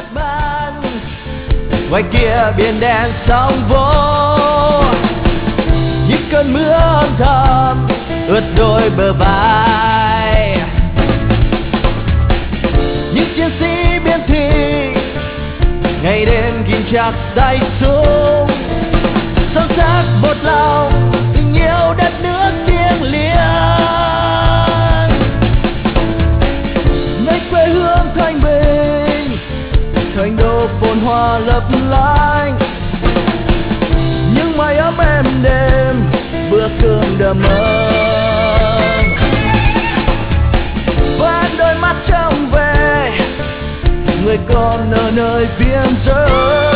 nước bạn, ngoài kia biển đen sóng vỗ, những cơn mưa âm thầm ướt đôi bờ vai. Những chiến sĩ biên thùy ngày đêm ghim chặt tay súng, son sắc một lòng tình yêu đất nước thiêng liêng. Nơi quê hương thanh bình, thành đô phồn hoa lấp lánh, những mái ấm êm đêm, bữa cơm đầm ấm. Và đôi mắt trông về người con ở nơi biên giới.